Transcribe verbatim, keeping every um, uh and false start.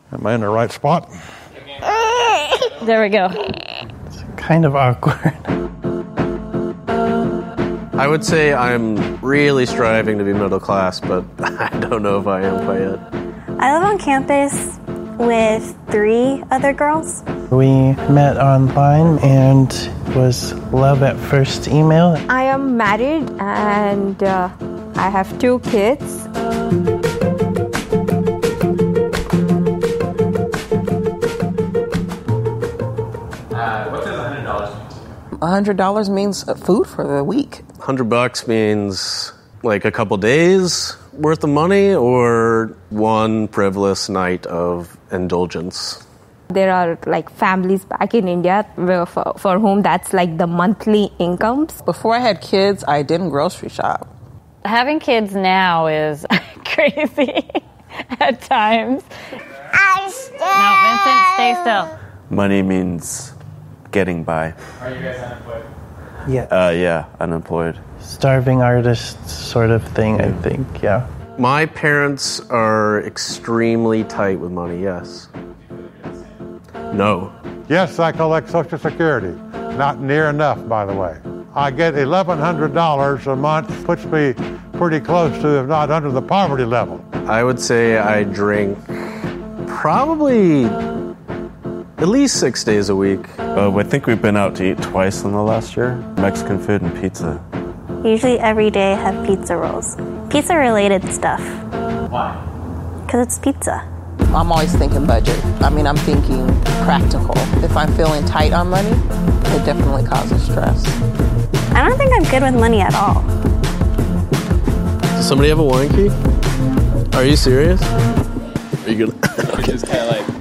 Am I in the right spot? There we go. It's kind of awkward. I would say I'm really striving to be middle class, but I don't know if I am quite yet. I live on campus with three other girls. We met online and was love at first email. I am married and uh, I have two kids. one hundred dollars means food for the week. one hundred bucks means like a couple days worth of money or one frivolous night of indulgence. There are like families back in India where for, for whom that's like the monthly incomes. Before I had kids, I didn't grocery shop. Having kids now is crazy at times. No, Vincent, stay still. Money means getting by. Are you guys unemployed? Yeah. Uh, yeah, unemployed. Starving artist sort of thing, I think, yeah. My parents are extremely tight with money, yes. No. Yes, I collect Social Security. Not near enough, by the way. I get eleven hundred dollars a month, puts me pretty close to, if not under the poverty level. I would say I drink probably at least six days a week. Uh, I think we've been out to eat twice in the last year. Mexican food and pizza. Usually every day I have pizza rolls. Pizza-related stuff. Why? Because it's pizza. I'm always thinking budget. I mean, I'm thinking practical. If I'm feeling tight on money, it definitely causes stress. I don't think I'm good with money at all. Does somebody have a wine key? Are you serious? Are you gonna? Just kind of like